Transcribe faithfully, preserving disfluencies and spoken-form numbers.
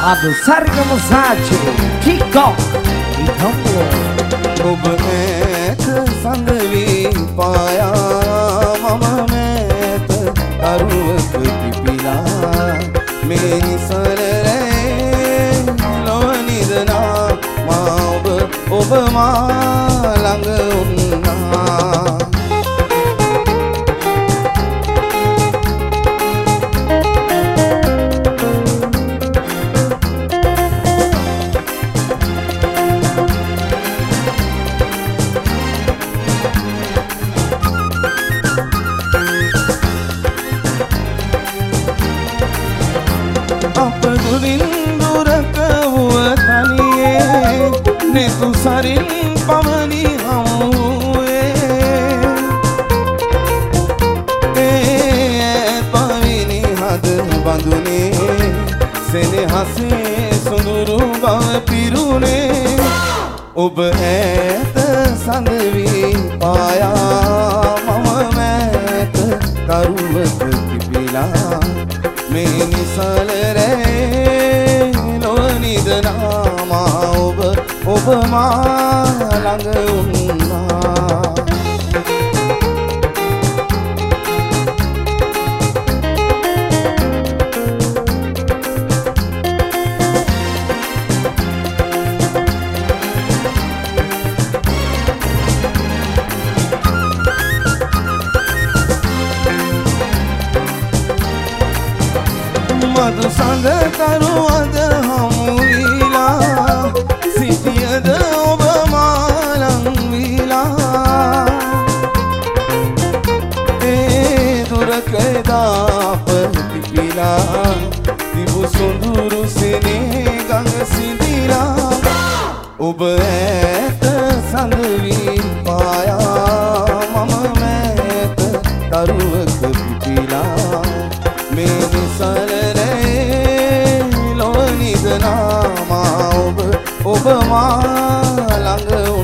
අද සරිගම සාචි ටික්ටොක් ඔබ ඈත සඳ වී පායා මම මෑත අරුවක පිපිලා මේ නිසල රැ ලොව නිදනා මා ඔබ ඔබ මා ළඟ උන්නා සරින් පමණි හමුවේ ඒ පවිනි හද බඳුනේ සෙනෙහසේ සොඳුරු බව පිරුණේ ඔබ ඈත සඳ වී පායා මම මෑත කරුවක පිපිලා මේ නිසල රැ ලොව නිදනා මා ඔබ ඔබ මා ළඟ උන්නා මధు සඳ තරුවද හමු වීලා සිටියද ඔබ මාලං වීලා ඒ දුරක දාප පිපිලා තිබු සොඳුරු සෙනේ ගඟ සිඳිලා ඔබ ඈත සඳ වී පායා මම මෑත තරුවක පිපිලා මේ නිසල රැ ලොව නිදනා මා ඔබ ඔබ මා ළඟ